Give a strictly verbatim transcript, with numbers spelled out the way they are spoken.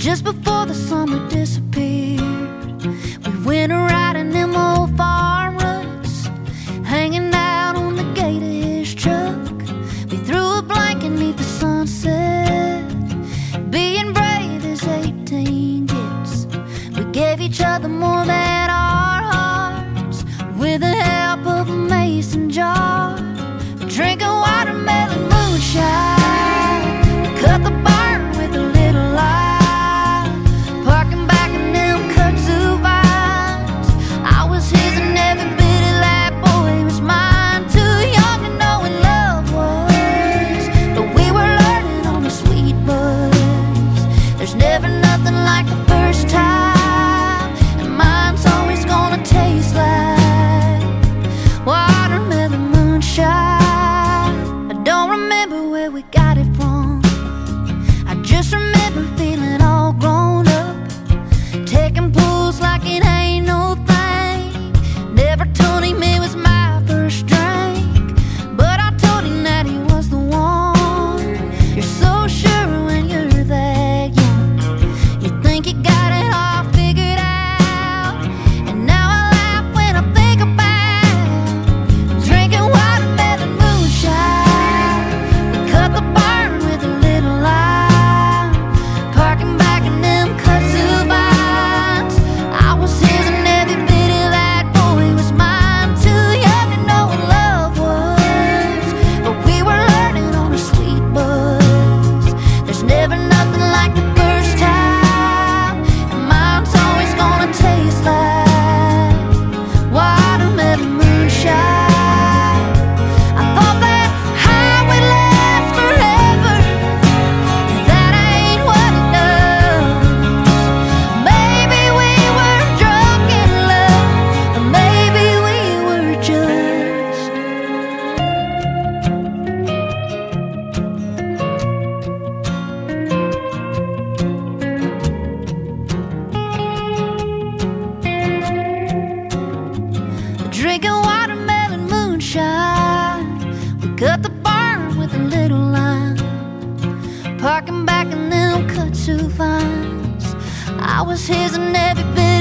just before the summer disappeared, we went riding them old farm roads, hanging out on the gate of his truck. We threw a blanket neath the sunset, being brave as eighteen gets. We gave each other more than our hearts, with the help of a mason jar, drinking watermelon moonshine. We cut the barn with a little light, parking back in them kudzu vines. I was his and every bit of that boy was mine. Too young to know what love was, but we were learning on the sweet buzz. There's never nothing like the first time, and mine's always gonna taste like watermelon moonshine. I don't remember where we got it from, I just remember feeling all grown up, taking pulls like it ain't no thing. Never told him it was my first drink, but I told him that he was the one. You're so sure when you're that young, you think you got it all figured out. And now I laugh when I think about drinking watermelon moonshine. We cut the barn with a little light, parking back in them kudzu vines. I was his and every bit of that boy was mine. Too young to know what love was, but we were learning on a sweet buzz. There's never nothing like the first time, and mine's always gonna taste like watermelon moonshine. I thought that high would last forever, that ain't what it does. Maybe we were drunk in love, or maybe we were just drinking watermelon moonshine. We cut the barn with a little line, parking back in them kudzu vines. I was his and every bit